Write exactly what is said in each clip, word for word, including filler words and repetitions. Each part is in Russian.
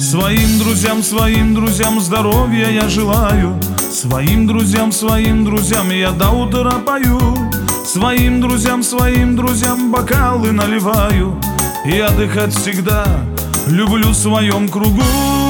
Своим друзьям, своим друзьям здоровья я желаю. Своим друзьям, своим друзьям я до утра пою. Своим друзьям, своим друзьям бокалы наливаю. И отдыхать всегда люблю в своем кругу.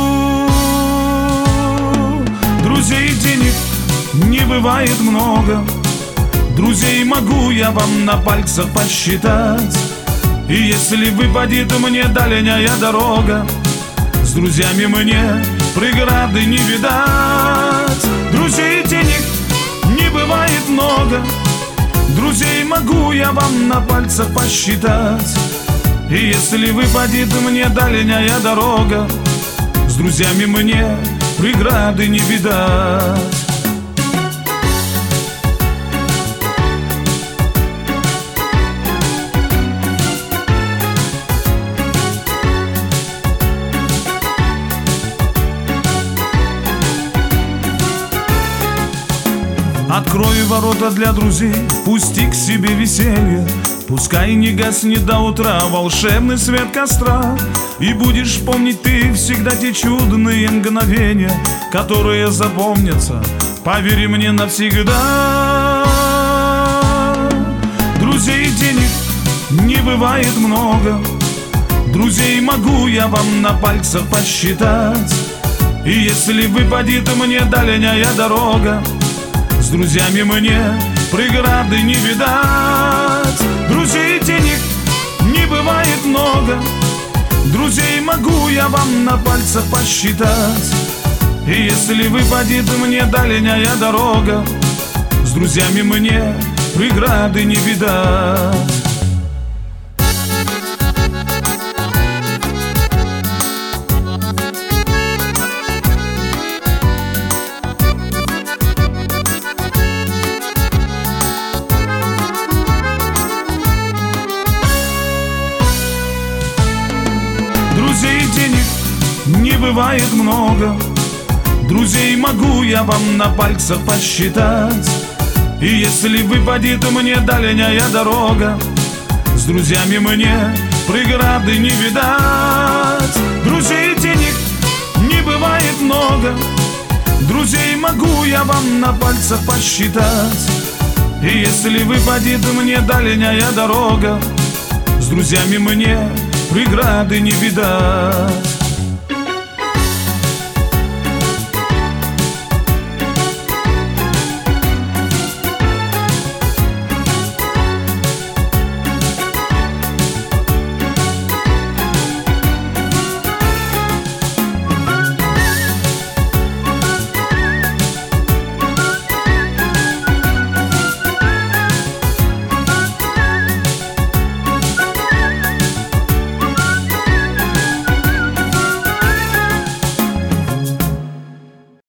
Друзей денег не бывает много, друзей могу я вам на пальцах посчитать. И если выпадет мне дальняя дорога, с друзьями мне преграды не видать. Друзей денег не бывает много, друзей могу я вам на пальцах посчитать. И если выпадет мне дальняя дорога, с друзьями мне преграды не видать. Открой ворота для друзей, пусти к себе веселье. Пускай не гаснет до утра волшебный свет костра. И будешь помнить ты всегда те чудные мгновения, которые запомнятся, поверь мне, навсегда. Друзей денег не бывает много, друзей могу я вам на пальцах посчитать. И если выпадет мне дальняя дорога, с друзьями мне преграды не видать. Друзей денег не бывает много, друзей могу я вам на пальцах посчитать. И если выпадет мне дальняя дорога, с друзьями мне преграды не видать. Друзей денег не бывает много, друзей могу я вам на пальцах посчитать. И если выпадет мне дальняя дорога, с друзьями мне преграды не видать. Друзей денег не бывает много, друзей могу я вам на пальцах посчитать. И если выпадет мне дальняя дорога, с друзьями мне преграды не видать.